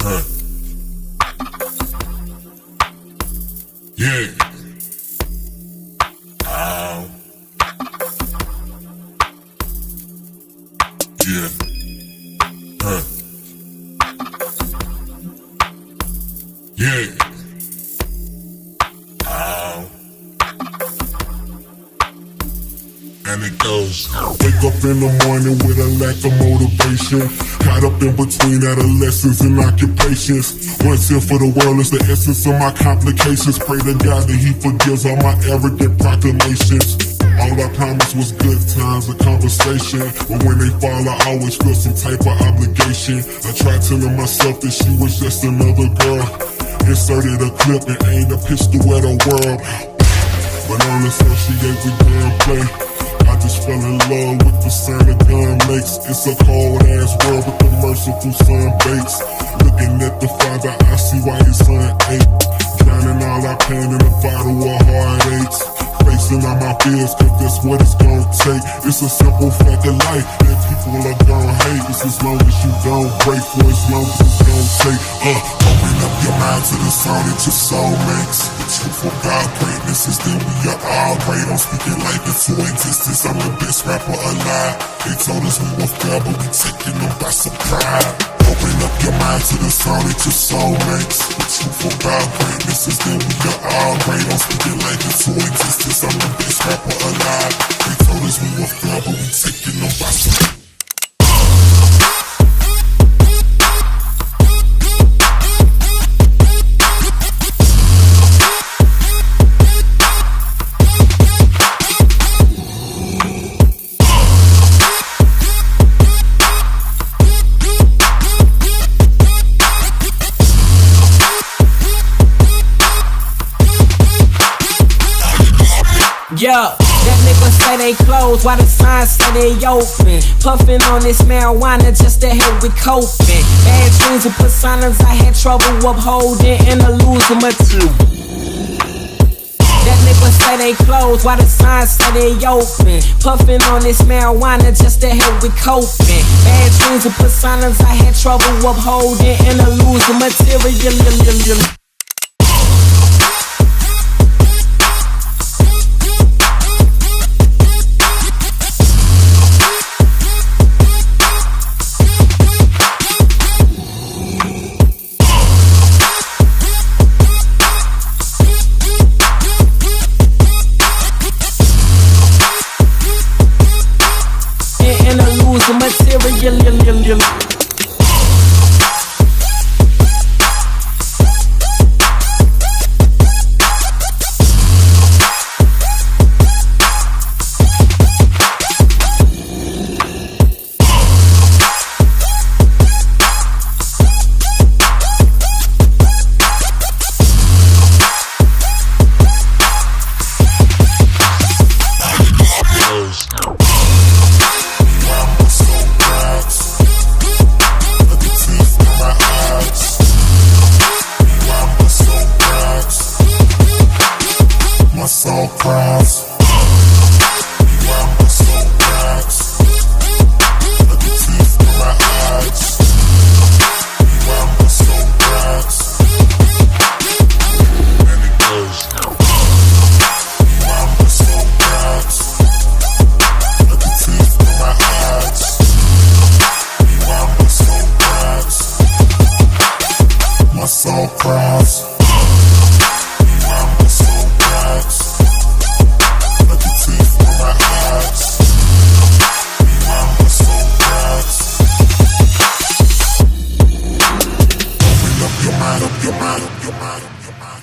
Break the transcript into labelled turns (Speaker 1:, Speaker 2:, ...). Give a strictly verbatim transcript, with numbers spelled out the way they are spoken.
Speaker 1: Huh. Yeah. Ow. Yeah. Huh. Yeah. Ow. And it goes. Wake up in the morning with a lack of motivation. Caught up in between adolescence and occupations. One sin for the world is the essence of my complications. Pray to God that He forgives all my arrogant proclamations. All I promised was good times, a conversation. But when they fall, I always feel some type of obligation. I tried telling myself that she was just another girl. Inserted a clip and aimed a pistol at her world. But on the phone she gave me damn play. I just fell in love with the sound a gun makes. It's a cold ass world with the merciful sun bakes. Looking at the father, I see why his son ate. Drowning all our pain in a bottle of heartaches. Facing all my fears, cause that's what it's gonna take. It's a simple fact of life that people are gonna hate. It's as long as you don't break, for as long as it's gonna take. Uh, open up your mind to the sound that your soul makes. The truth of God greatness is that we are all great. I'm speaking life into existence. I'm the best rapper alive. They told us we were fair, but we taking them by surprise. Open up your mind to the sound that your soul makes. The truth of God greatness is that we are all great. I'm speaking life into existence. I'm the best rapper alive. They told us we were fair, but we taking them by surprise.
Speaker 2: Yeah, that nigga say they closed while the signs say they open. Puffin' on this marijuana just to help with coping. Bad dreams and personas I had trouble upholding and a losing material. That nigga say they closed while the signs say they open. Puffin' on this marijuana just to help with coping. Bad dreams and personas I had trouble upholding and a losing material. Material.
Speaker 1: My soul cries. My soul cracks. Look at teeth in my eyes. My soul cracks. And it goes. My soul cracks. Look at teeth in my eyes. My soul cracks. My soul cries. Up your mind, up your mind, up your mind, up your mind.